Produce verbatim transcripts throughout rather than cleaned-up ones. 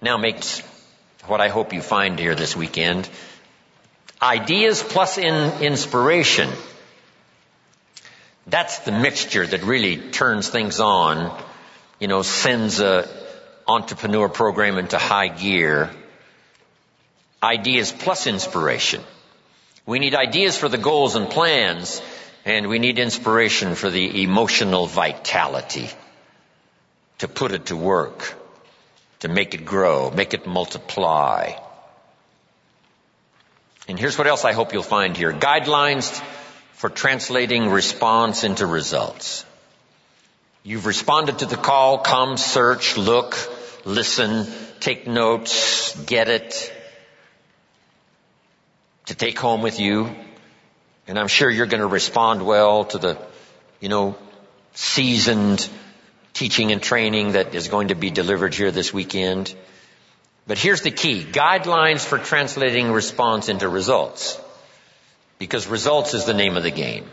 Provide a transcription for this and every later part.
Now makes what I hope you find here this weekend. Ideas plus in inspiration. That's the mixture that really turns things on, you know, sends a entrepreneur program into high gear. Ideas plus inspiration. We need ideas for the goals and plans, and we need inspiration for the emotional vitality to put it to work, to make it grow, make it multiply. And here's what else I hope you'll find here. Guidelines for translating response into results. You've responded to the call. Come, search, look, listen, take notes, get it, to take home with you. And I'm sure you're going to respond well to the, you know, seasoned teaching and training that is going to be delivered here this weekend. But here's the key. Guidelines for translating response into results. Because results is the name of the game.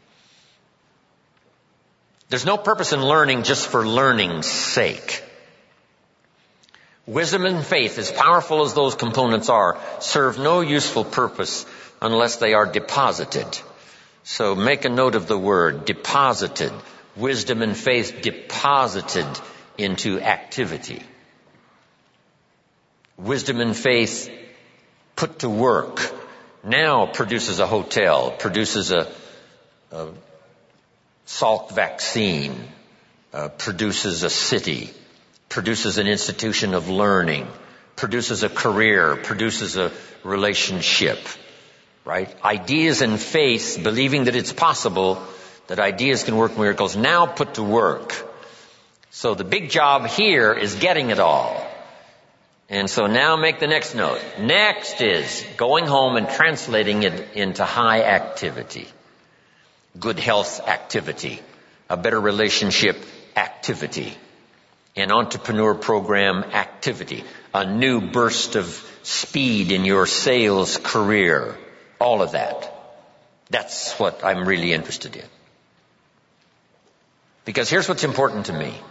There's no purpose in learning just for learning's sake. Wisdom and faith, as powerful as those components are, serve no useful purpose unless they are deposited. So make a note of the word, deposited. Wisdom and faith deposited into activity. Wisdom and faith put to work now produces a hotel, produces a, a Salk vaccine, uh, produces a city, produces an institution of learning, produces a career, produces a relationship, right? Ideas and faith, believing that it's possible that ideas can work miracles, now put to work. So the big job here is getting it all. And so now make the next note. Next is going home and translating it into high activity. Good health activity. A better relationship activity. An entrepreneur program activity. A new burst of speed in your sales career. All of that. That's what I'm really interested in. Because here's what's important to me.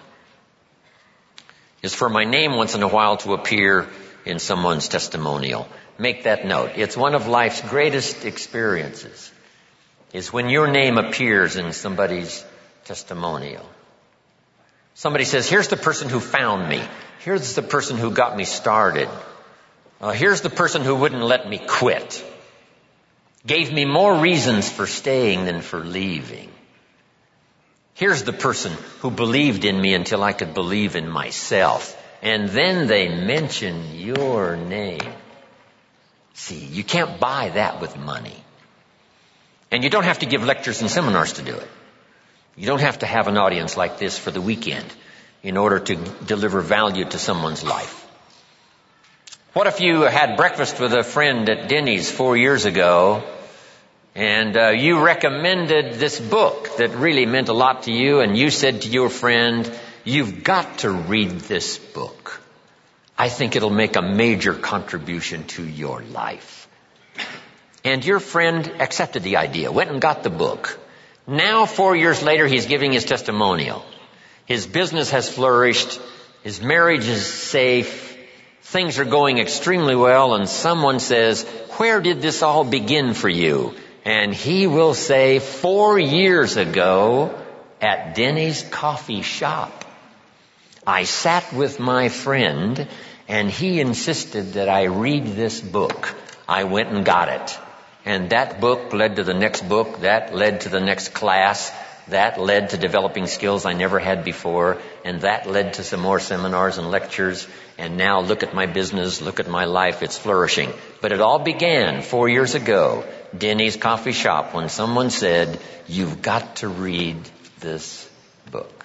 Is for my name once in a while to appear in someone's testimonial. Make that note. It's one of life's greatest experiences, is when your name appears in somebody's testimonial. Somebody says, here's the person who found me. Here's the person who got me started. Uh, here's the person who wouldn't let me quit. Gave me more reasons for staying than for leaving. Here's the person who believed in me until I could believe in myself. And then they mention your name. See, you can't buy that with money. And you don't have to give lectures and seminars to do it. You don't have to have an audience like this for the weekend in order to deliver value to someone's life. What if you had breakfast with a friend at Denny's four years ago, and uh, you recommended this book that really meant a lot to you, and you said to your friend, you've got to read this book. I think it'll make a major contribution to your life. And your friend accepted the idea, went and got the book. Now, four years later, he's giving his testimonial. His business has flourished. His marriage is safe. Things are going extremely well, and someone says, where did this all begin for you? And he will say, four years ago at Denny's coffee shop, I sat with my friend and he insisted that I read this book. I went and got it. And that book led to the next book. That led to the next class. That led to developing skills I never had before. And that led to some more seminars and lectures. And now look at my business. Look at my life. It's flourishing. But it all began four years ago. Denny's coffee shop, when someone said, you've got to read this book.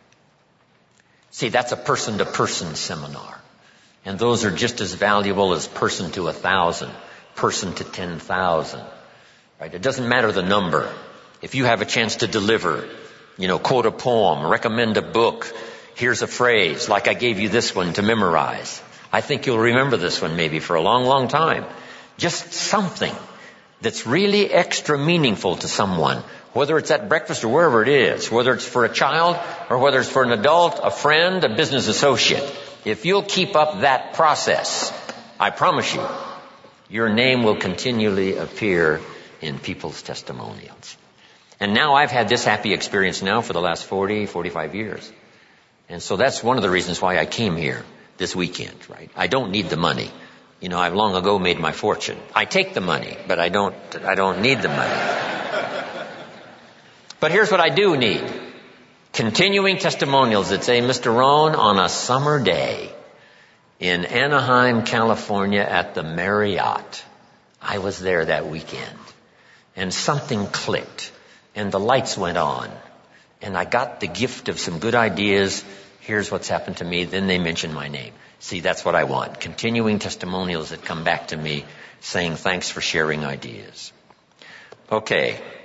See, that's a person-to-person seminar. And those are just as valuable as person to a thousand, person to ten thousand. Right? It doesn't matter the number. If you have a chance to deliver, you know, quote a poem, recommend a book, here's a phrase, like I gave you this one to memorize. I think you'll remember this one maybe for a long, long time. Just something that's really extra meaningful to someone, whether it's at breakfast or wherever it is, whether it's for a child or whether it's for an adult, a friend, a business associate. If you'll keep up that process, I promise you, your name will continually appear in people's testimonials. And now I've had this happy experience now for the last forty, forty-five years. And so that's one of the reasons why I came here this weekend, right? I don't need the money. You know, I've long ago made my fortune. I take the money, but I don't, I don't need the money. But here's what I do need. Continuing testimonials that say, Mister Rohn, on a summer day in Anaheim, California at the Marriott, I was there that weekend and something clicked and the lights went on and I got the gift of some good ideas. Here's what's happened to me. Then they mention my name. See, that's what I want. Continuing testimonials that come back to me saying thanks for sharing ideas. Okay.